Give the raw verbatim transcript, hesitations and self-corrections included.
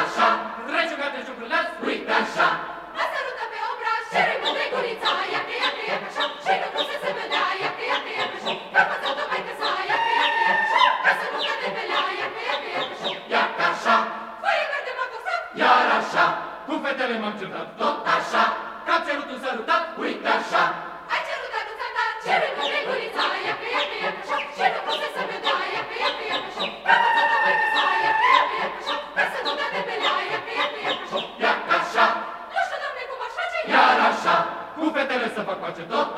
așa, trece ca de ciucruleț, uite așa. Mă sărută pe obraj și rămâne gurița, iacă, iacă, iacă așa, și nu cum să se vedea, iacă, iacă, iacă așa. Că pățată mai că sa, iacă, iacă, iacă așa, ca să nu cade pe lea, iacă, iacă, iacă așa. Iacă așa, Foaie verde m-a costat, iar așa, cu fetele m-am certat, tot așa, că am cerut un sărutat, uite așa. ai cerut dacă ți-am dat, și rămâne gurița, iacă, iacă, iacă așa, și nu cum să se vedea, iacă, iacă, iacă așa. Că pățată mai că sa, iacă, iacă, iacă așa, ca să nu cade pe lea, iacă, iacă, iacă așa. Iacă așa, Nu știu, domne, cum aș face, iar așa, cu fetele să fac pace, tot